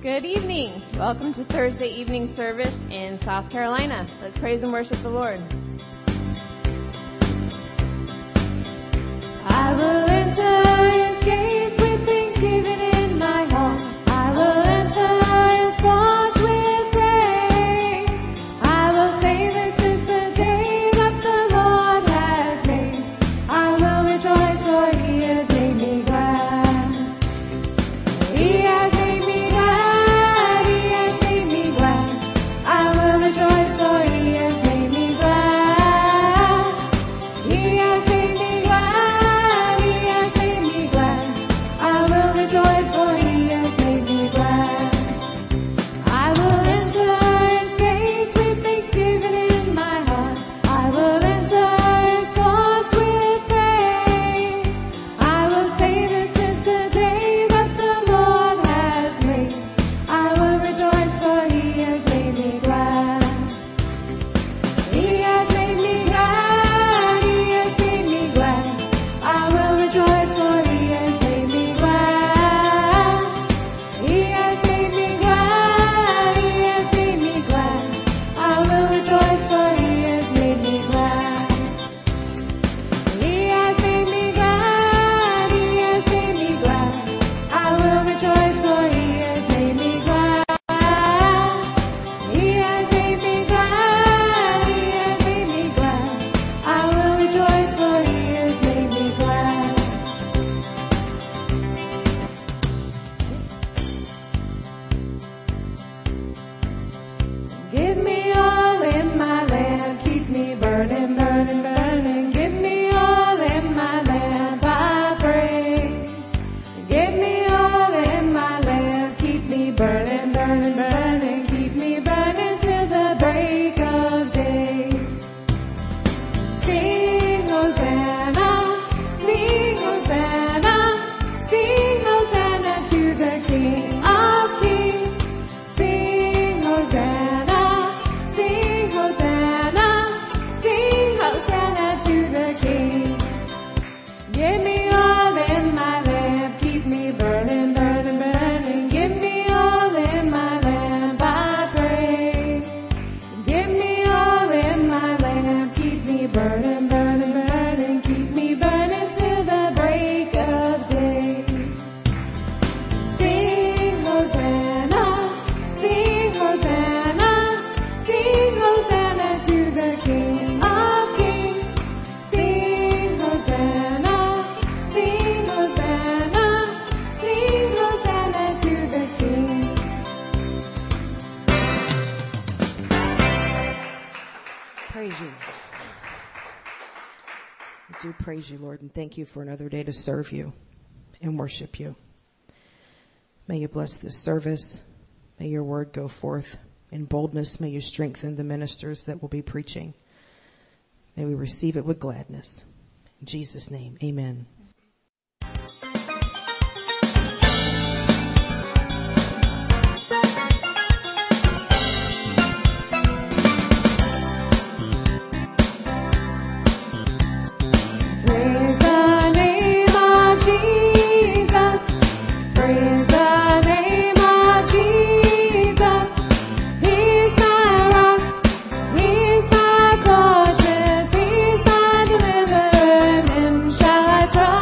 Good evening. Welcome to Thursday evening service in South Carolina. Let's praise and worship the Lord. I will enter his gates with thanksgiving in my heart. I will enter his courts with praise. I will say this is the day that the Lord has made. I will rejoice for he has made me glad. He has made me glad. He has made me glad. I will rejoice for he has made me glad. He has made me glad. He has made me glad. I will rejoice for he has made me glad. I will enter his gates with thanksgiving in my heart. I will enter his courts with praise. I will say this is the day that the Lord has made. I will rejoice for he has made me glad. He has made me glad. He has made me glad. I will rejoice for he has made me glad. He has made me glad. He has made me glad. I will rejoice for he has made me glad. He has made me glad. He has made me glad. I will rejoice for he has made me glad. He has made me glad. He has made me glad. I will rejoice for he has made me glad. Give me all in my lamp, keep me burning, burning, burning. Give me all in my lamp, I pray. Give me all in my lamp, keep me burning, burning, burning. Keep me burning till the break of day. Sing Hosanna, sing Hosanna, sing Hosanna to the King of Kings. Sing Hosanna, sing Hosanna, sing Hosanna to the King. Give me all in my lamp, keep me burning, burning, burning. Give me all in my lamp, I pray. Give me all in my lamp, keep me burning, burning, burning. Keep me burning till the break of day. Sing Hosanna, sing Hosanna, sing Hosanna to the King of Kings. Sing Hosanna, sing Hosanna, sing Hosanna to the King. Praise you. We do praise you, Lord, and thank you for another day to serve you and worship you. May you bless this service. May your word go forth in boldness. May you strengthen the ministers that will be preaching. May we receive it with gladness. In Jesus' name, amen. Praise the name of Jesus. Praise the name of Jesus. He's my rock. He's my fortress. He's my deliverer. In him shall I trust.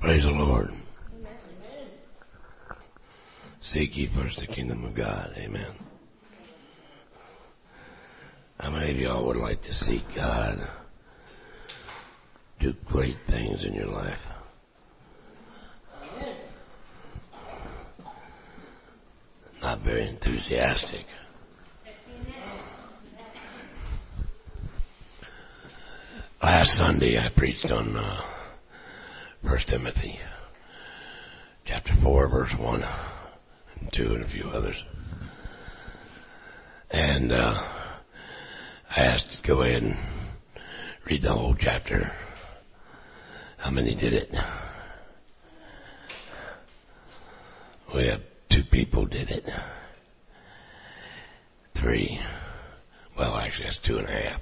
Praise the Lord. Seek ye first the kingdom of God. Amen. How many of y'all would like to see God do great things in your life? Not very enthusiastic. Last Sunday I preached on 1 Timothy chapter 4 verse 1 and 2 and a few others. And I asked to go ahead and read the whole chapter. How many did it? We have 2 people did it. 3. Well, actually that's 2.5.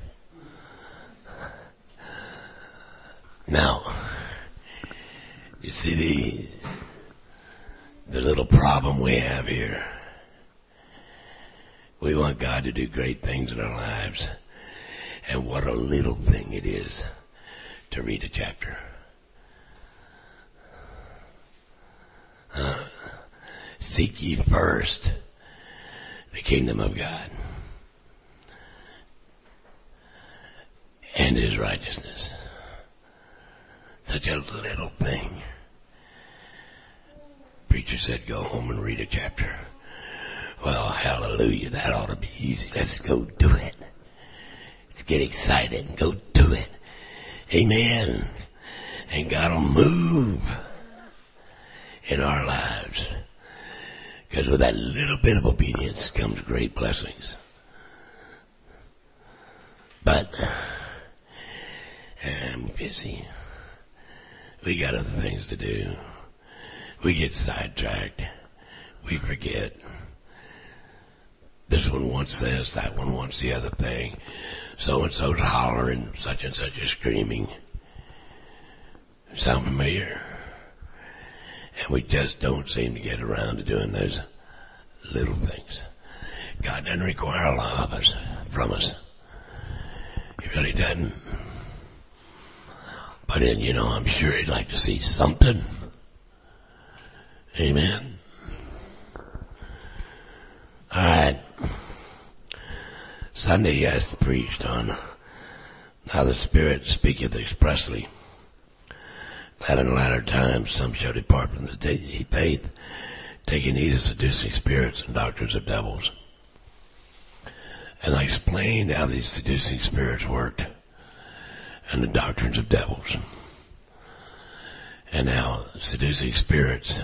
Now, you see the little problem we have here. We want God to do great things in our lives. And what a little thing it is to read a chapter. Seek ye first the kingdom of God and his righteousness. Such a little thing. Preacher said, go home and read a chapter. Well, hallelujah, that ought to be easy. Let's go do it. Let's get excited and go do it. Amen. And God will move in our lives. Because with that little bit of obedience comes great blessings. But I'm busy. We got other things to do. We get sidetracked. We forget. This one wants this, that one wants the other thing. So-and-so's hollering, such and such is screaming. Sound familiar? And we just don't seem to get around to doing those little things. God doesn't require a lot of us, from us. He really doesn't. But then, I'm sure he'd like to see something. Amen. All right. Sunday I preached on how the Spirit speaketh expressly, that in latter times some shall depart from the faith, taking heed of seducing spirits and doctrines of devils. And I explained how these seducing spirits worked and the doctrines of devils, and how seducing spirits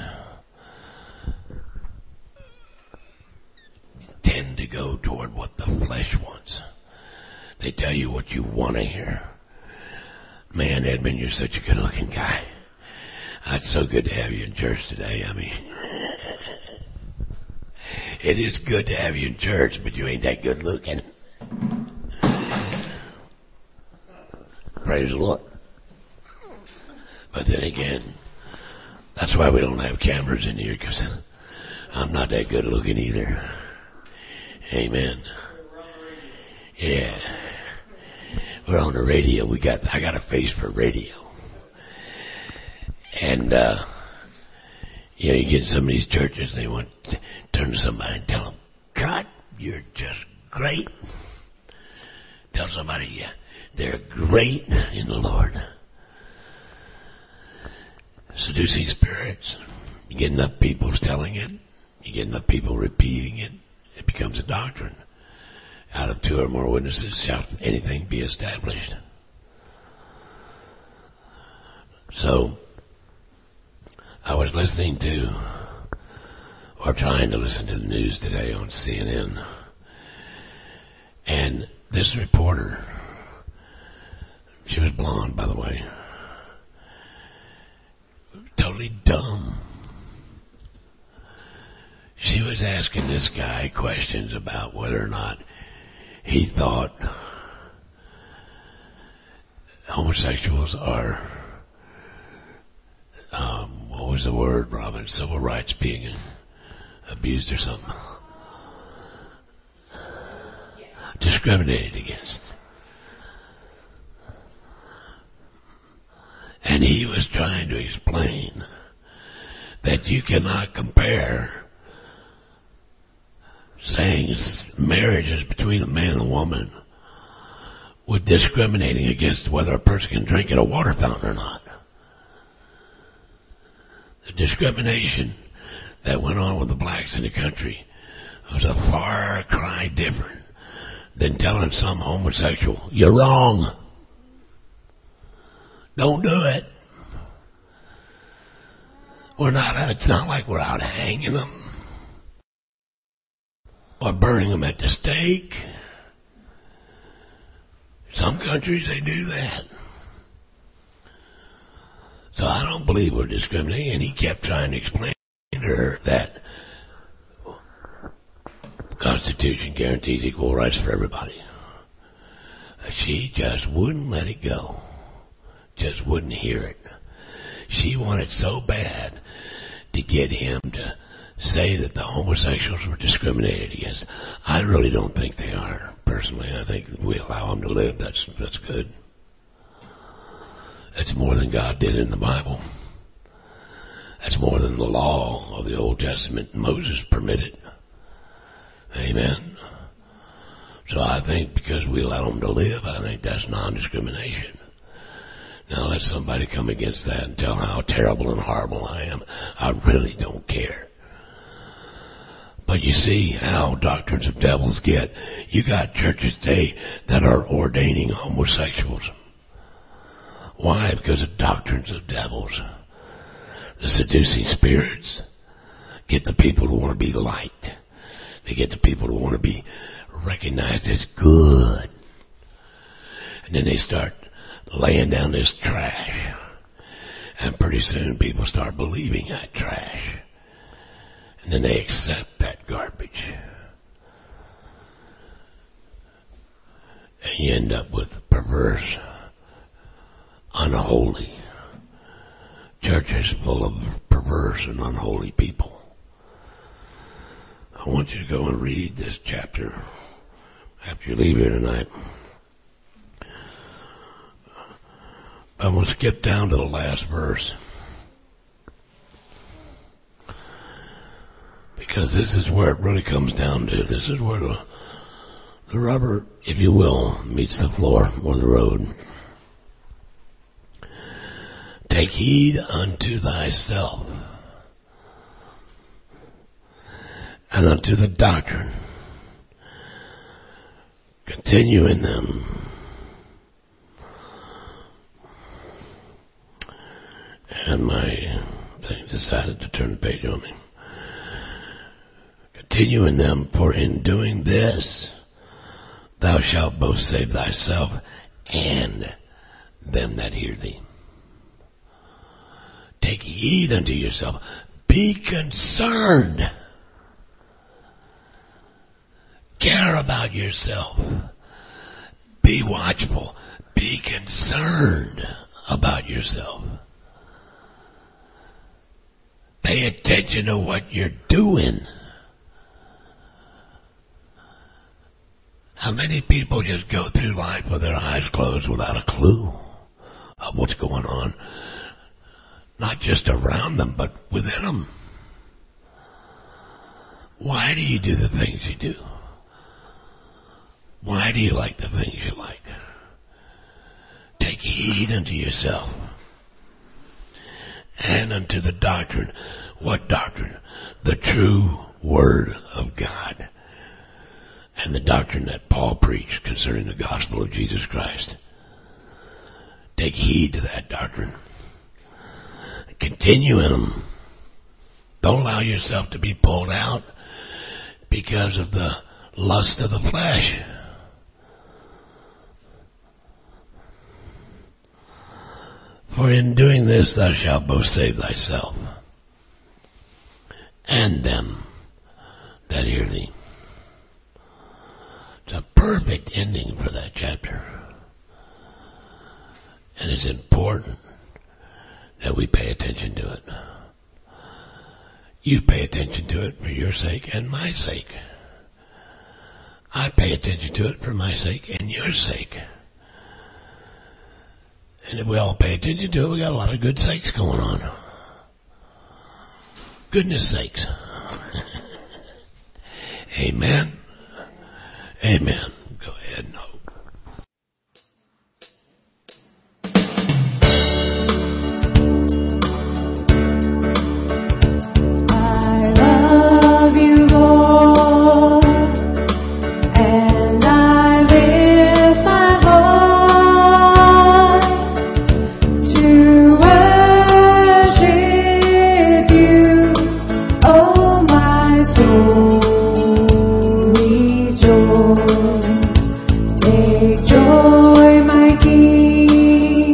tend to go toward what the flesh wants. They tell you what you want to hear. Man, Edmund, you're such a good-looking guy. It's so good to have you in church today. I mean, it is good to have you in church, but you ain't that good-looking. Praise the Lord. But then again, that's why we don't have cameras in here, because I'm not that good-looking either. Amen. Yeah. We're on the radio. I got a face for radio. And, you get some of these churches, they want to turn to somebody and tell them, God, you're just great. Tell somebody, yeah, they're great in the Lord. Seducing spirits. You get enough people telling it. You get enough people repeating it. It becomes a doctrine. Out of 2 or more witnesses shall anything be established. So, I was listening to, or trying to listen to the news today on CNN. And this reporter, she was blonde, by the way, totally dumb. She was asking this guy questions about whether or not he thought homosexuals are, what was the word, Robin? Civil rights being abused or something. Discriminated against. And he was trying to explain But you cannot compare saying marriage is between a man and a woman with discriminating against whether a person can drink at a water fountain or not. The discrimination that went on with the blacks in the country was a far cry different than telling some homosexual, you're wrong. Don't do it. It's not like we're out hanging them or burning them at the stake. Some countries, they do that. So I don't believe we're discriminating. And he kept trying to explain to her that the Constitution guarantees equal rights for everybody. She just wouldn't let it go. Just wouldn't hear it. She wanted so bad to get him to say that the homosexuals were discriminated against. I really don't think they are. Personally, I think if we allow them to live, that's good. That's more than God did in the Bible. That's more than the law of the Old Testament Moses permitted. Amen. So I think because we allow them to live, I think that's non-discrimination. Now let somebody come against that and tell how terrible and horrible I am. I really don't care. But you see how doctrines of devils get. You got churches today that are ordaining homosexuals. Why? Because of doctrines of devils. The seducing spirits get the people who want to be liked. They get the people who want to be recognized as good. And then they start laying down this trash. And pretty soon people start believing that trash. And then they accept that garbage. And you end up with perverse, unholy churches full of perverse and unholy people. I want you to go and read this chapter after you leave here tonight. I'm going to skip down to the last verse, because this is where it really comes down to. This is where the rubber, if you will, meets the floor or the road. Take heed unto thyself and unto the doctrine. Continue in them. And my thing decided to turn the page on me. Continue in them, for in doing this thou shalt both save thyself and them that hear thee. Take heed unto yourself. Be concerned. Care about yourself. Be watchful. Be concerned about yourself. Pay attention to what you're doing. How many people just go through life with their eyes closed without a clue of what's going on? Not just around them, but within them. Why do you do the things you do? Why do you like the things you like? Take heed unto yourself and unto the doctrine. What doctrine? The true Word of God. And the doctrine that Paul preached concerning the gospel of Jesus Christ. Take heed to that doctrine. Continue in them. Don't allow yourself to be pulled out because of the lust of the flesh. For in doing this thou shalt both save thyself and them that hear thee. It's a perfect ending for that chapter. And it's important that we pay attention to it. You pay attention to it for your sake and my sake. I pay attention to it for my sake and your sake. And if we all pay attention to it, we got a lot of good sakes going on. Goodness sakes. Amen. Amen. Go ahead and hope. I love you, Lord, and I lift my voice to worship you, oh my soul. Take joy, my King,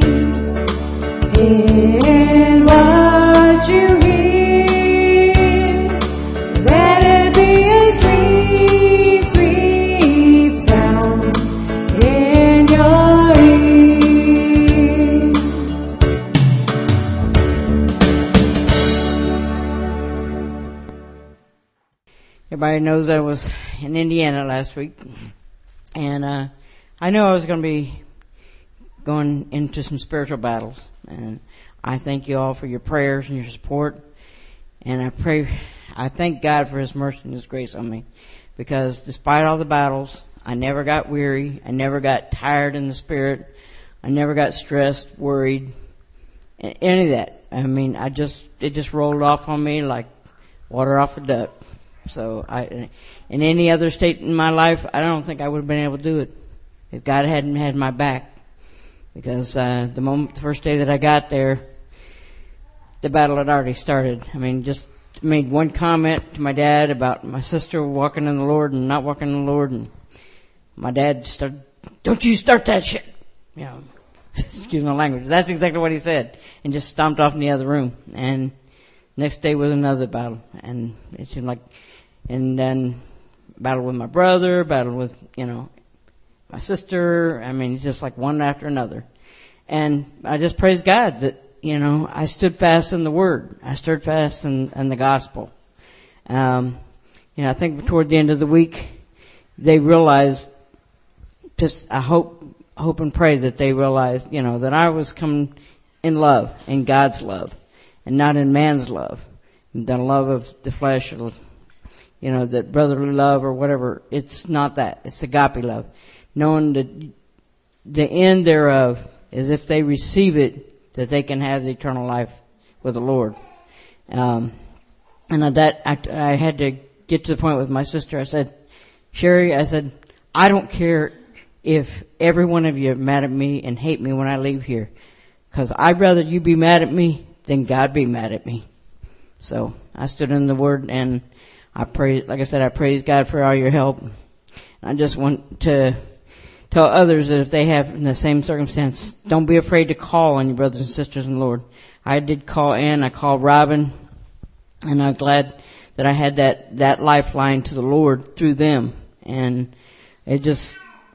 in what you hear. Let it be a sweet, sweet sound in your ear. Everybody knows I was in Indiana last week, and I knew I was going to be going into some spiritual battles, and I thank you all for your prayers and your support, and I thank God for His mercy and His grace on me, because despite all the battles, I never got weary, I never got tired in the spirit, I never got stressed, worried, any of that. I mean, it just rolled off on me like water off a duck. So in any other state in my life, I don't think I would have been able to do it if God hadn't had my back. Because the first day that I got there, the battle had already started. I mean, just made one comment to my dad about my sister walking in the Lord and not walking in the Lord, and my dad started, "Don't you start that shit," you know. Excuse my language. That's exactly what he said, and just stomped off in the other room. And next day was another battle, and it seemed like. And then battle with my brother, battle with, my sister. I mean, just like one after another. And I just praise God that, I stood fast in the Word. I stood fast in the gospel. I think toward the end of the week, they realized, I hope and pray that they realized, that I was coming in love, in God's love, and not in man's love. The love of the flesh, or that brotherly love or whatever. It's not that. It's agape love. Knowing that the end thereof is if they receive it, that they can have the eternal life with the Lord. And that I had to get to the point with my sister. I said, "Sherry," I said, "I don't care if every one of you are mad at me and hate me when I leave here, because I'd rather you be mad at me than God be mad at me." So I stood in the Word, and I praise God for all your help. I just want to tell others that if they have in the same circumstance, don't be afraid to call on your brothers and sisters in the Lord. I did call Ann, I called Robin, and I'm glad that I had that lifeline to the Lord through them. And it just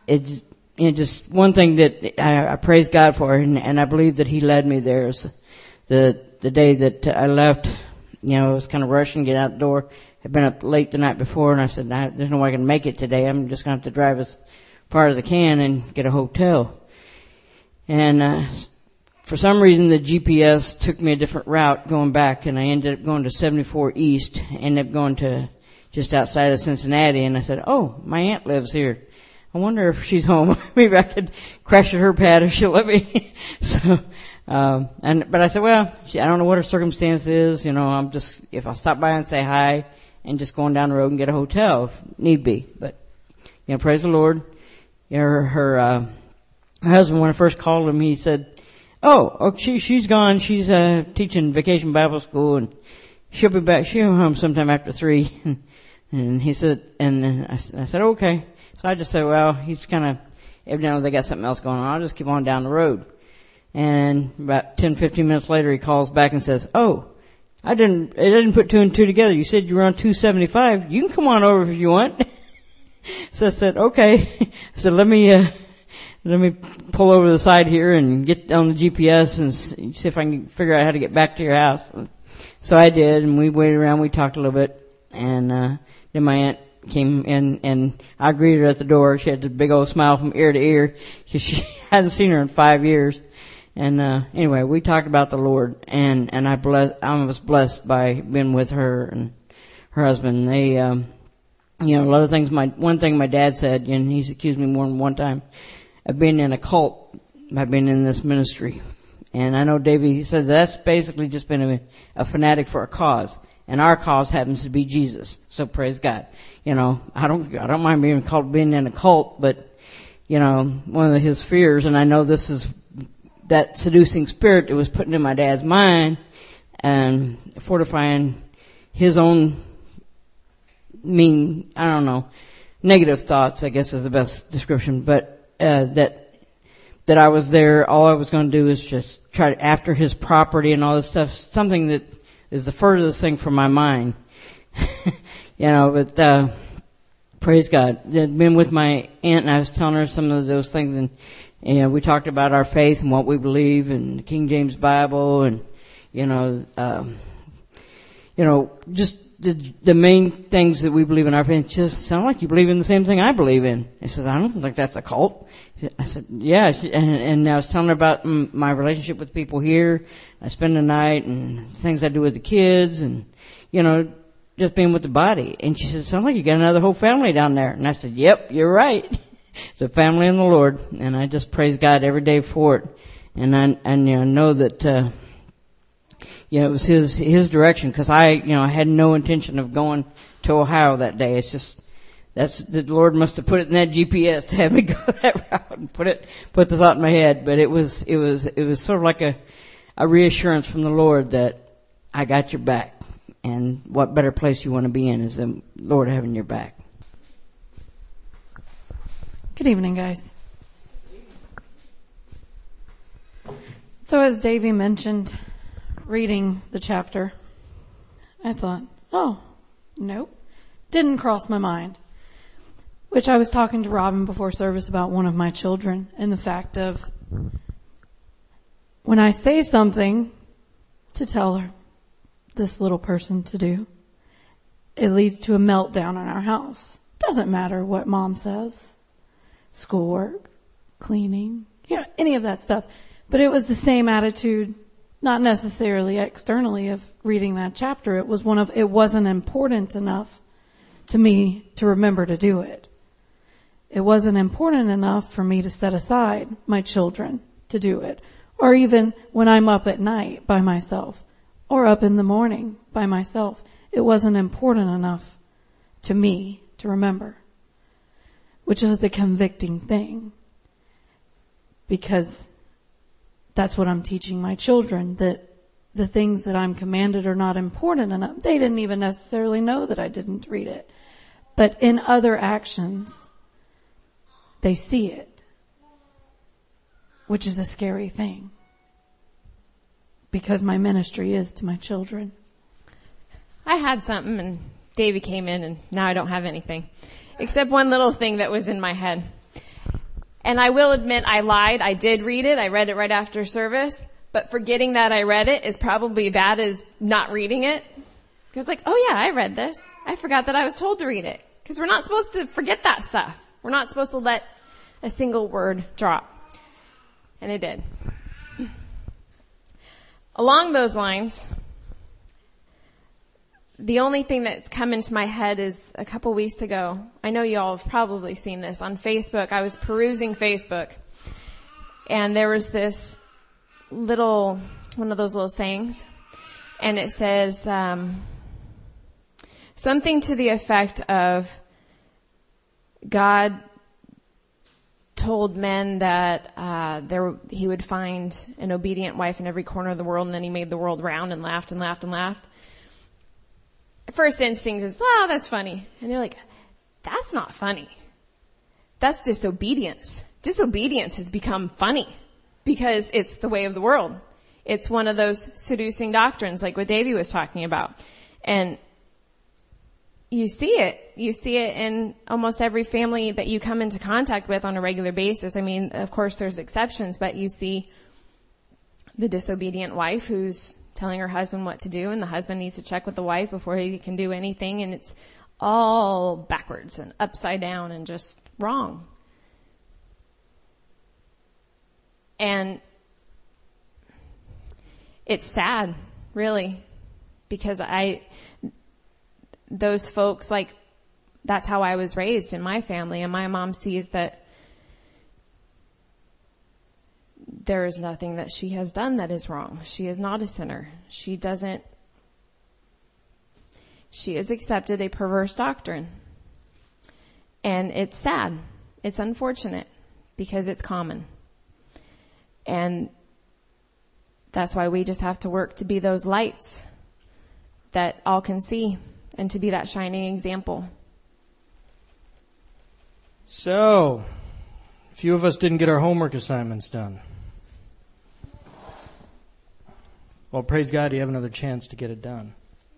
one thing that I praise God for, and I believe that He led me there. Is the day that I left, I was kind of rushing to get out the door. I'd been up late the night before, and I said, "There's no way I can make it today. I'm just going to have to drive as far as I can and get a hotel." And for some reason, the GPS took me a different route going back, and I ended up going to 74 East, ended up going to just outside of Cincinnati, and I said, "Oh, my aunt lives here. I wonder if she's home. Maybe I could crash at her pad if she'll let me." So, but I said, "Well, I don't know what her circumstance is. If I'll stop by and say hi, and just going down the road and get a hotel if need be." But, praise the Lord. Her husband, when I first called him, he said, oh, she's gone. She's teaching Vacation Bible School, and she'll be back. She'll be home sometime after 3. And he said, and I said, okay. So I just said, well, he's kind of, evidently they got something else going on. I'll just keep on down the road. And about 10, 15 minutes later, he calls back and says, "Oh, I didn't put 2 and 2 together. You said you were on 275. You can come on over if you want." So I said, okay. I said, let me pull over to the side here and get on the GPS and see if I can figure out how to get back to your house. So I did, and we waited around, we talked a little bit, and then my aunt came in, and I greeted her at the door. She had this big old smile from ear to ear, because she hadn't seen her in 5 years. And anyway, we talked about the Lord, and I was blessed by being with her and her husband. They, a lot of things. One thing my dad said, and he's accused me more than one time of being in a cult by being in this ministry. And I know Davey said that's basically just been a fanatic for a cause, and our cause happens to be Jesus. So praise God. I don't mind being in a cult, but one of his fears, and I know this is that seducing spirit that was put in my dad's mind and fortifying his own negative thoughts, I guess is the best description, but that I was there, all I was going to do is just try to, after his property and all this stuff, something that is the furthest thing from my mind. But praise God. I'd been with my aunt, and I was telling her some of those things, and we talked about our faith and what we believe in the King James Bible, and just the main things that we believe in our faith. Just sound like you believe in the same thing I believe in. I said, I don't think that's a cult. I said, yeah, and I was telling her about my relationship with people here. I spend the night and things I do with the kids, and just being with the body. And she said, sounds like you got another whole family down there. And I said, yep, you're right. It's a family in the Lord, and I just praise God every day for it. And I know that it was his direction, because I had no intention of going to Ohio that day. It's just the Lord must have put it in that GPS to have me go that route and put the thought in my head. But it was sort of like a reassurance from the Lord that I got your back, and what better place you want to be in is the Lord having your back. Good evening, guys. So as Davey mentioned, reading the chapter, I thought, oh, nope, didn't cross my mind. Which I was talking to Robin before service about one of my children, and the fact of when I say something to tell her, this little person to do, it leads to a meltdown in our house. Doesn't matter what mom says. Schoolwork, cleaning, any of that stuff. But it was the same attitude, not necessarily externally, of reading that chapter. It wasn't important enough to me to remember to do it. It wasn't important enough for me to set aside my children to do it. Or even when I'm up at night by myself, or up in the morning by myself. It wasn't important enough to me to remember, which is a convicting thing, because that's what I'm teaching my children, that the things that I'm commanded are not important enough. They didn't even necessarily know that I didn't read it. But in other actions, they see it, which is a scary thing, because my ministry is to my children. I had something, and Davey came in, and now I don't have anything, except one little thing that was in my head. And I will admit I lied. I did read it. I read it right after service. But forgetting that I read it is probably bad as not reading it. Because oh yeah, I read this. I forgot that I was told to read it. Because we're not supposed to forget that stuff. We're not supposed to let a single word drop. And it did. Along those lines, the only thing that's come into my head is a couple weeks ago. I know you all have probably seen this on Facebook. I was perusing Facebook, and there was this one of those little sayings, and it says something to the effect of God told men that he would find an obedient wife in every corner of the world, and then he made the world round and laughed and laughed and laughed. First instinct is, that's funny. And they're like, that's not funny. That's disobedience. Disobedience has become funny because it's the way of the world. It's one of those seducing doctrines like what Davey was talking about. And you see it. You see it in almost every family that you come into contact with on a regular basis. I mean, of course, there's exceptions, but you see the disobedient wife who's telling her husband what to do, and the husband needs to check with the wife before he can do anything, and it's all backwards and upside down and just wrong. And it's sad, really, because those folks, like, that's how I was raised in my family, and my mom sees that there is nothing that she has done that is wrong. She is not a sinner. She has accepted a perverse doctrine. And it's sad. It's unfortunate because it's common. And that's why we just have to work to be those lights that all can see and to be that shining example. So, a few of us didn't get our homework assignments done. Well, praise God, you have another chance to get it done.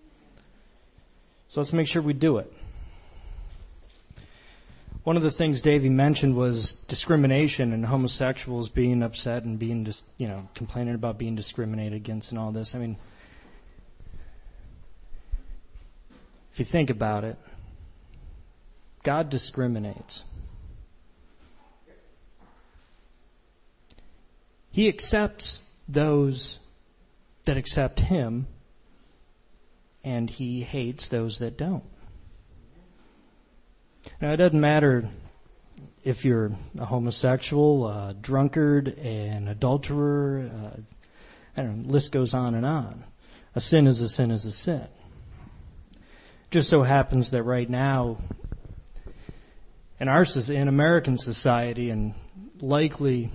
So let's make sure we do it. One of the things Davey mentioned was discrimination and homosexuals being upset and being just, complaining about being discriminated against and all this. I mean, if you think about it, God discriminates. He accepts those that accept Him, and He hates those that don't. Now, it doesn't matter if you're a homosexual, a drunkard, an adulterer, the list goes on and on. A sin is a sin is a sin. Just so happens that right now, in American society, and likely,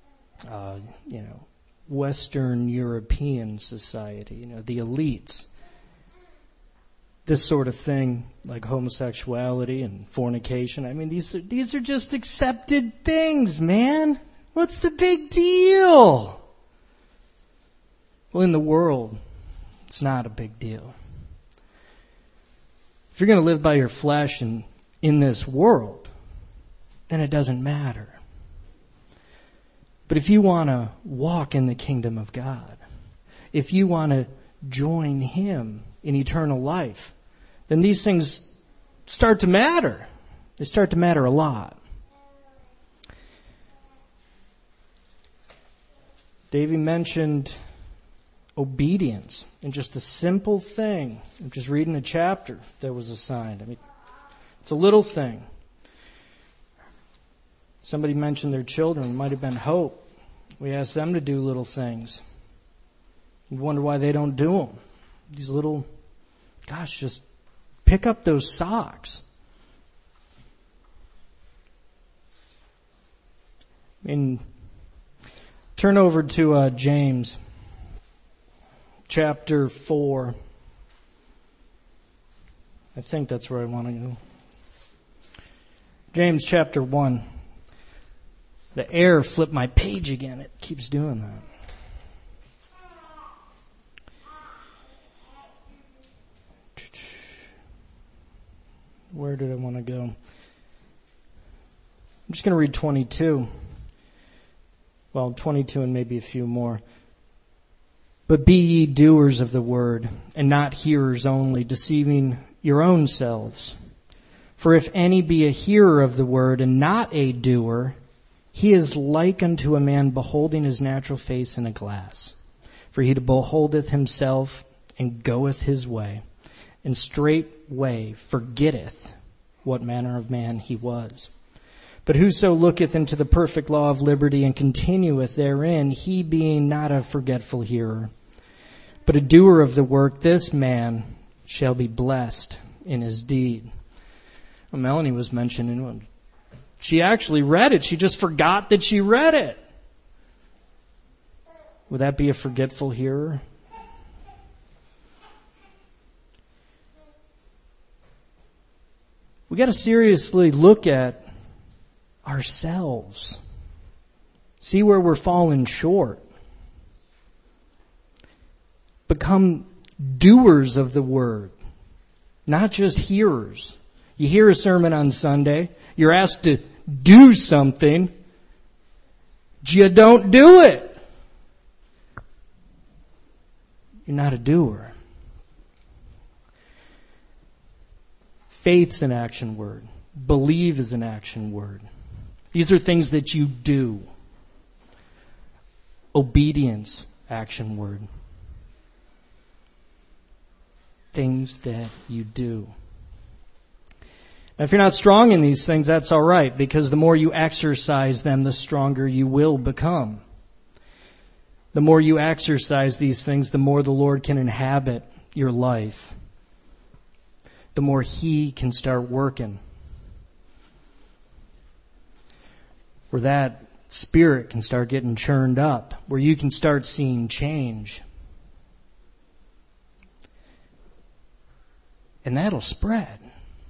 Western European society, the elites, this sort of thing, like homosexuality and fornication, I mean, these are just accepted things, man. What's the big deal? Well, in the world, it's not a big deal. If you're going to live by your flesh and in this world, then it doesn't matter. But if you want to walk in the kingdom of God, if you want to join Him in eternal life, then these things start to matter. They start to matter a lot. Davey mentioned obedience and just a simple thing. I'm just reading a chapter that was assigned. I mean, it's a little thing. Somebody mentioned their children. It might have been Hope. We asked them to do little things. You wonder why they don't do them. These little, just pick up those socks. I mean, turn over to James chapter 4. I think that's where I want to go. James chapter 1. The error flipped my page again. It keeps doing that. Where did I want to go? I'm just going to read 22. Well, 22 and maybe a few more. But be ye doers of the word, and not hearers only, deceiving your own selves. For if any be a hearer of the word, and not a doer, he is like unto a man beholding his natural face in a glass. For he beholdeth himself, and goeth his way, and straightway forgetteth what manner of man he was. But whoso looketh into the perfect law of liberty, and continueth therein, he being not a forgetful hearer, but a doer of the work, this man shall be blessed in his deed. Well, Melanie was mentioning, she actually read it. She just forgot that she read it. Would that be a forgetful hearer? We got to seriously look at ourselves. See where we're falling short. Become doers of the word, not just hearers. You hear a sermon on Sunday, you're asked to do something, you don't do it. You're not a doer. Faith's an action word. Believe is an action word. These are things that you do. Obedience, action word. things that you do. Now, if you're not strong in these things, that's all right, because the more you exercise them, the stronger you will become. The more you exercise these things, the more the Lord can inhabit your life. The more He can start working. Where that spirit can start getting churned up, where you can start seeing change. And that'll spread.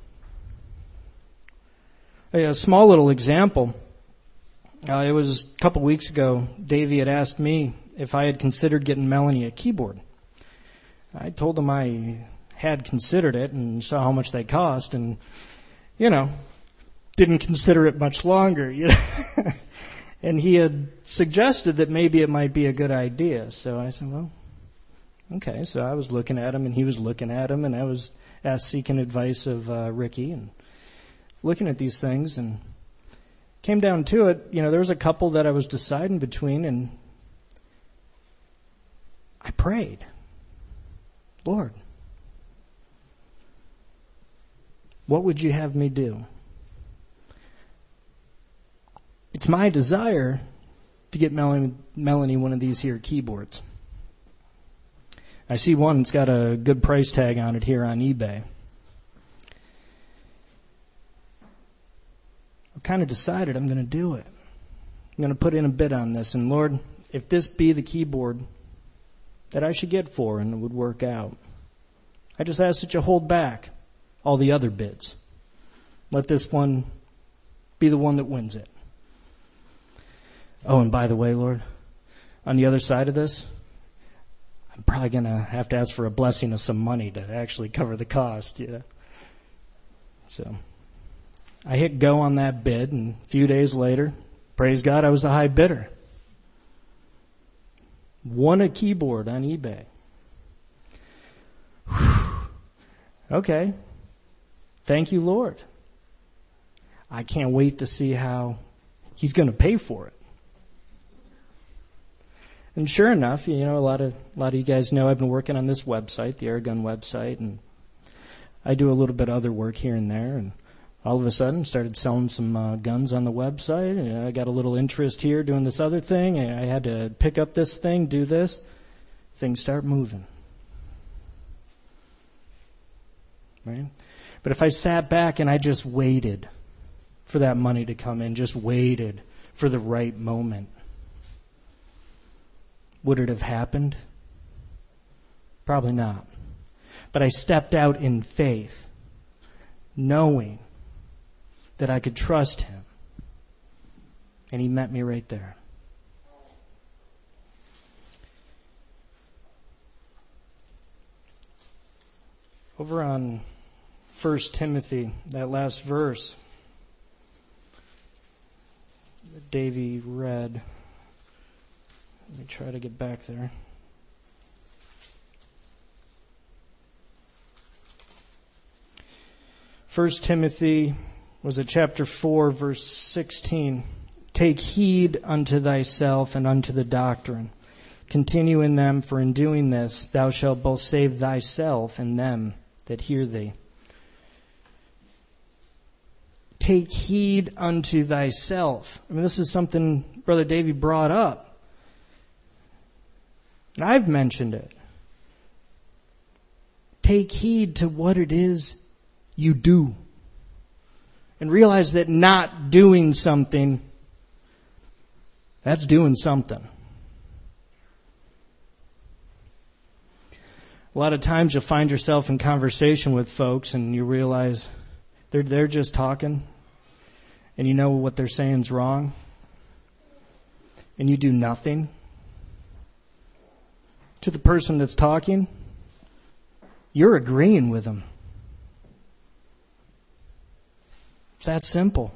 A small little example. It was a couple weeks ago, Davey had asked me if I had considered getting Melanie a keyboard. I told him I had considered it and saw how much they cost and, didn't consider it much longer. And he had suggested that maybe it might be a good idea. So I said, well, okay. So I was looking at him and he was looking at him and I was seeking advice of Ricky and looking at these things and came down to it. There was a couple that I was deciding between and I prayed, Lord, what would you have me do? It's my desire to get Melanie one of these here keyboards. I see one that's got a good price tag on it here on eBay. I've kind of decided I'm going to do it. I'm going to put in a bid on this. And Lord, if this be the keyboard that I should get for and it would work out, I just ask that you hold back all the other bids. Let this one be the one that wins it. Oh, and by the way, Lord, on the other side of this, I'm probably going to have to ask for a blessing of some money to actually cover the cost. So I hit go on that bid, and a few days later, praise God, I was the high bidder. Won a keyboard on eBay. Whew. Okay. Thank you, Lord. I can't wait to see how He's going to pay for it. And sure enough, a lot of you guys know I've been working on this website, the Airgun website, and I do a little bit of other work here and there, and all of a sudden started selling some guns on the website, and I got a little interest here doing this other thing, and I had to pick up this thing, do this. Things start moving. Right? But if I sat back and I just waited for that money to come in, just waited for the right moment, would it have happened? Probably not. But I stepped out in faith, knowing that I could trust Him. And He met me right there. Over on 1 Timothy, that last verse that Davey read. Let me try to get back there. First Timothy was it chapter 4, verse 16. Take heed unto thyself and unto the doctrine. Continue in them, for in doing this thou shalt both save thyself and them that hear thee. Take heed unto thyself. This is something Brother Davey brought up. And I've mentioned it. Take heed to what it is you do. And realize that not doing something, that's doing something. A lot of times you'll find yourself in conversation with folks and you realize they're just talking and you know what they're saying is wrong and you do nothing. To the person that's talking, you're agreeing with them. It's that simple.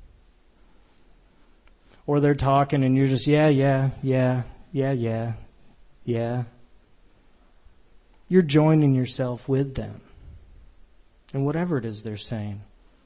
Or they're talking and you're just, yeah. You're joining yourself with them. And whatever it is they're saying.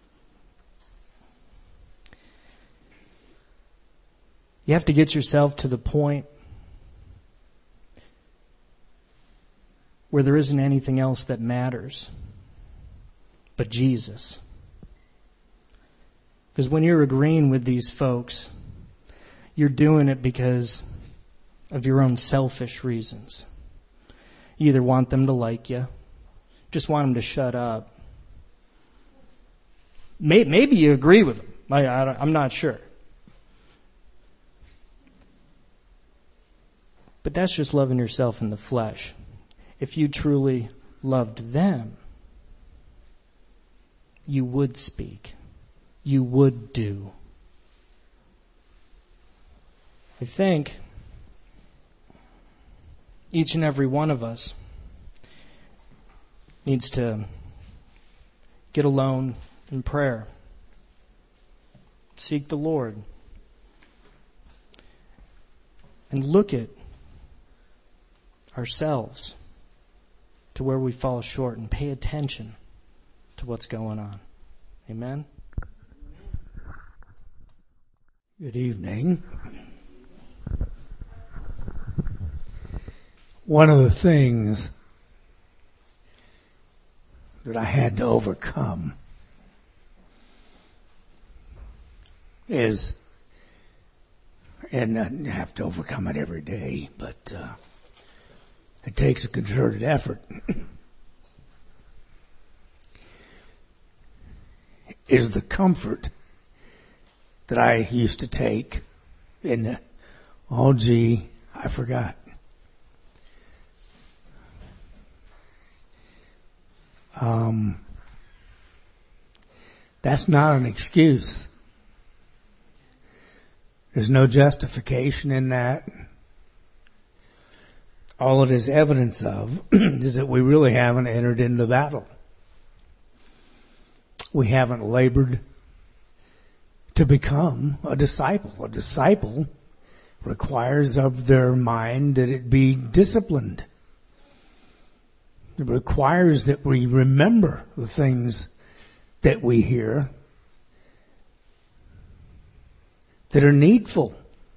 You have to get yourself to the point where there isn't anything else that matters but Jesus. Because when you're agreeing with these folks, you're doing it because of your own selfish reasons. You either want them to like you, just want them to shut up. Maybe you agree with them. I'm not sure. But that's just loving yourself in the flesh. If you truly loved them, you would speak. You would do. I think each and every one of us needs to get alone in prayer. Seek the Lord. And look at ourselves to where we fall short and pay attention to what's going on. Amen? Good evening. One of the things that I had to overcome is, and I have to overcome it every day, but it takes a concerted effort, is the comfort that I used to take in the, oh gee, I forgot. That's not an excuse. There's no justification in that. All it is evidence of is that we really haven't entered into battle. We haven't labored to become a disciple. A disciple requires of their mind that it be disciplined. It requires that we remember the things that we hear that are needful.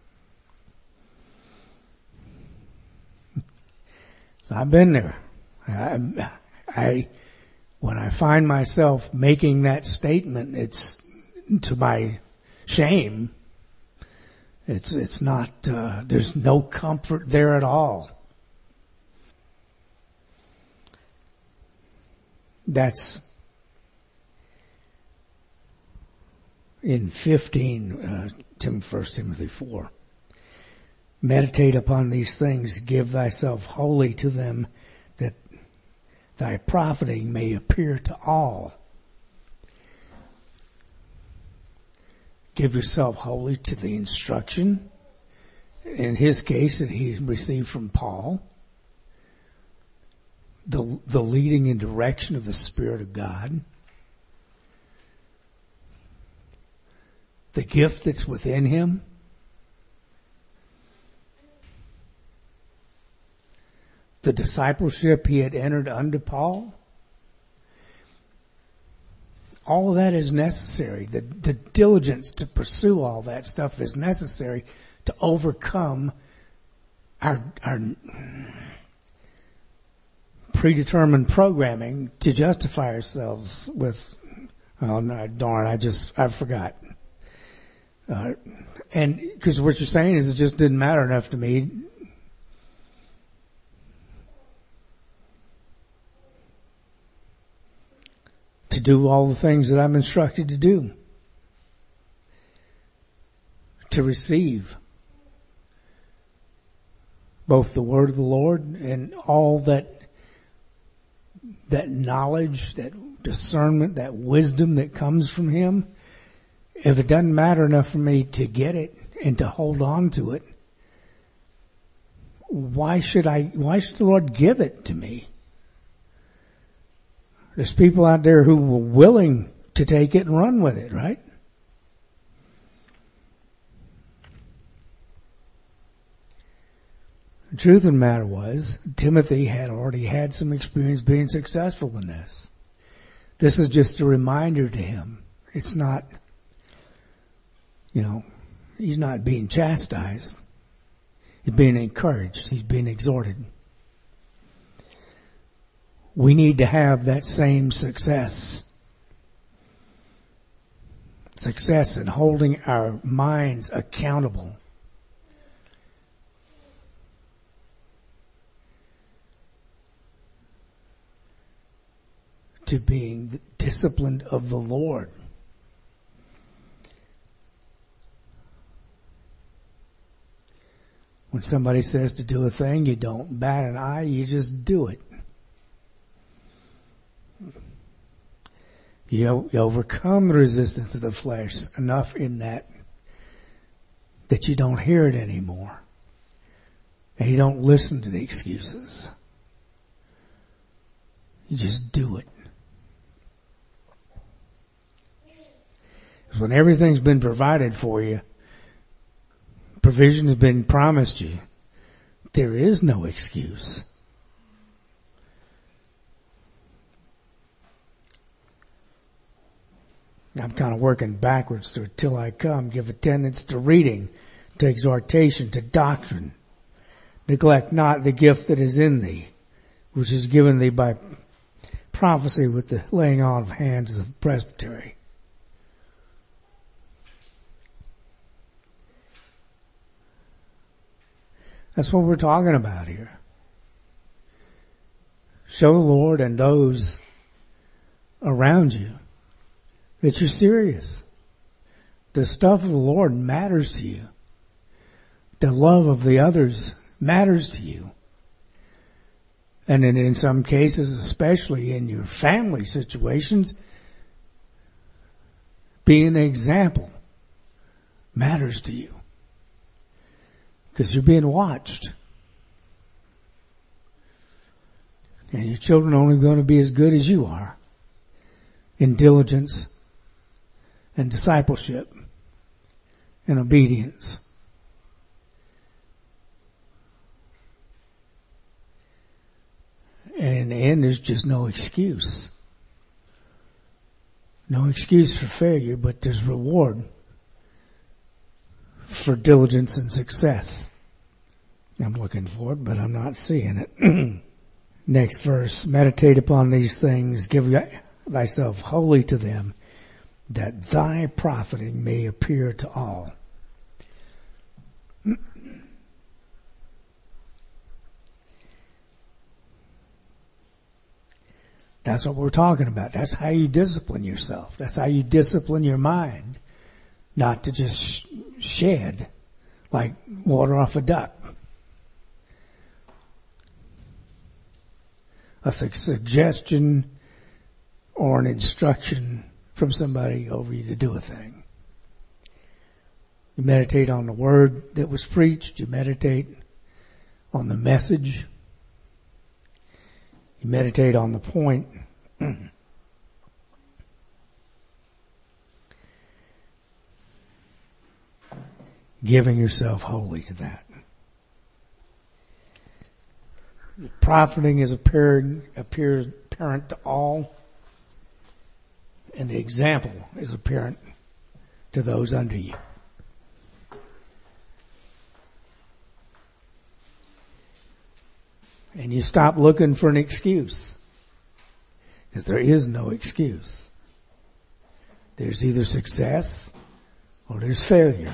So I've been there. When I find myself making that statement, it's to my shame. It's not, there's no comfort there at all. That's in 1 Timothy 4. Meditate upon these things, give thyself wholly to them, that thy profiting may appear to all. Give yourself wholly to the instruction, in his case that he received from Paul, the leading and direction of the Spirit of God, the gift that's within him, the discipleship he had entered under Paul. All of that is necessary. The diligence to pursue all that stuff is necessary to overcome our predetermined programming to justify ourselves with, oh no, darn, I forgot. And because what you're saying is it just didn't matter enough to me to do all the things that I'm instructed to do. To receive both the word of the Lord and all that knowledge, that discernment, that wisdom that comes from him. If it doesn't matter enough for me to get it and to hold on to it, why should the Lord give it to me? There's people out there who were willing to take it and run with it, right? The truth of the matter was, Timothy had already had some experience being successful in this. This is just a reminder to him. It's not, he's not being chastised. He's being encouraged. He's being exhorted. We need to have that same success. Success in holding our minds accountable. To being disciplined of the Lord. When somebody says to do a thing, you don't bat an eye, you just do it. You overcome the resistance of the flesh enough in that you don't hear it anymore. And you don't listen to the excuses. You just do it. Because when everything's been provided for you, provision has been promised you, there is no excuse. I'm kind of working backwards to till I come. Give attendance to reading, to exhortation, to doctrine. Neglect not the gift that is in thee, which is given thee by prophecy with the laying on of hands of the presbytery. That's what we're talking about here. Show the Lord and those around you that you're serious. The stuff of the Lord matters to you. The love of the others matters to you. And in some cases, especially in your family situations, being an example matters to you. Because you're being watched. And your children are only going to be as good as you are in diligence and discipleship and obedience. And in the end, there's just no excuse. No excuse for failure, but there's reward for diligence and success. I'm looking for it, but I'm not seeing it. Next verse, meditate upon these things, give thyself wholly to them, that thy profiting may appear to all. That's what we're talking about. That's how you discipline yourself. That's how you discipline your mind. Not to just shed like water off a duck. A suggestion or an instruction from somebody over you to do a thing. You meditate on the word that was preached. You meditate on the message. You meditate on the point. Giving yourself wholly to that. Profiting is appears apparent to all, and the example is apparent to those under you. And you stop looking for an excuse, because there is no excuse. There's either success or there's failure.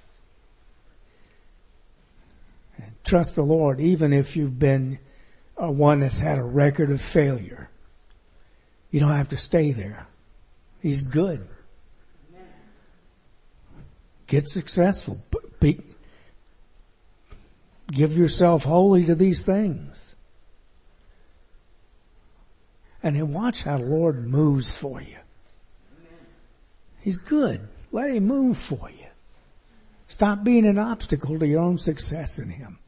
And trust the Lord, even if you've been one that's had a record of failure. You don't have to stay there. He's good. Get successful. Give yourself wholly to these things. And then watch how the Lord moves for you. He's good. Let Him move for you. Stop being an obstacle to your own success in Him.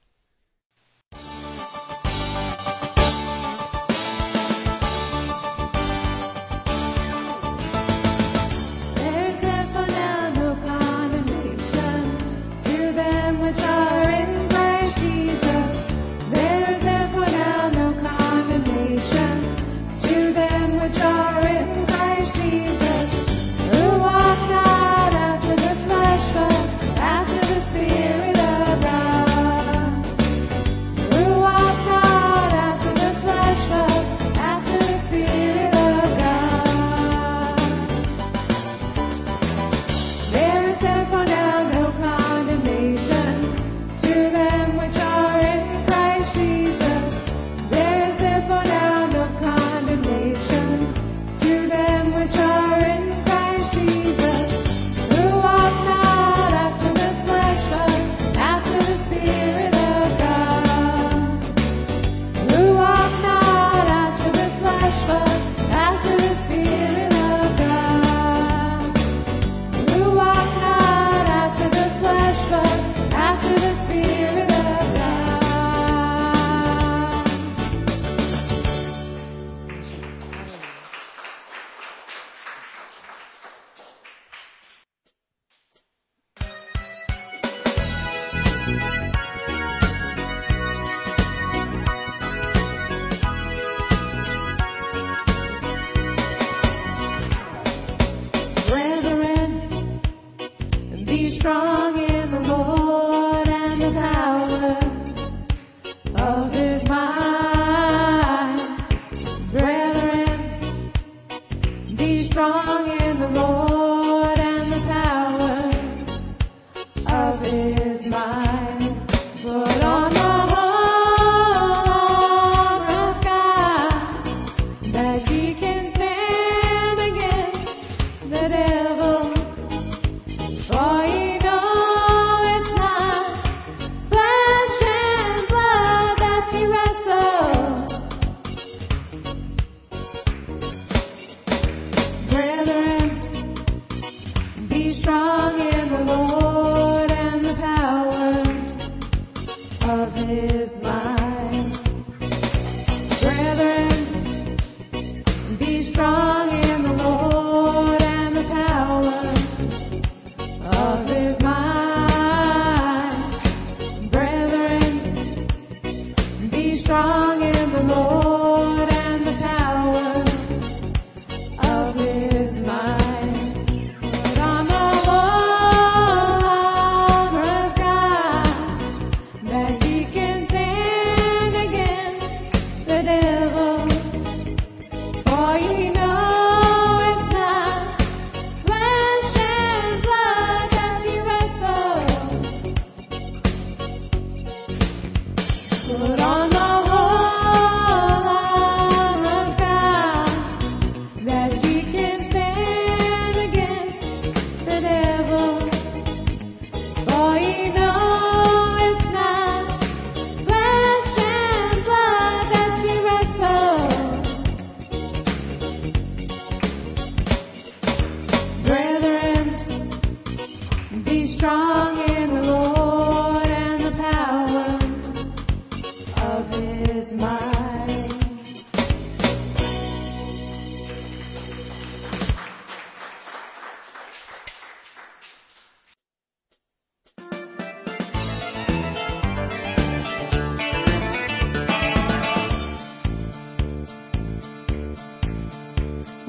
There's therefore now no condemnation to them which are in Christ Jesus. There's therefore now no condemnation to them which are in Christ Jesus, who walk not after the flesh, but after the Spirit of God.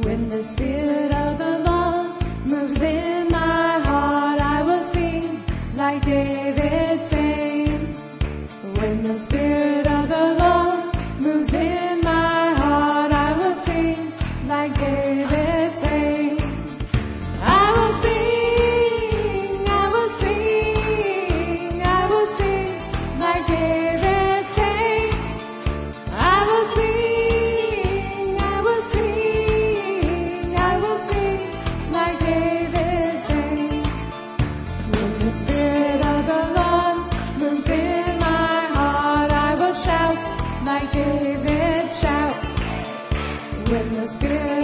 When the Spirit of the Lord moves in my heart, I will sing like David sang. When the Spirit of the Lord moves in my heart, I will sing like David sang. I will sing, I will sing, I will sing like David sang. I will sing, I will sing, I will sing like David sang. When the Spirit of the Lord moves in my heart, I will shout like David shout. When the Spirit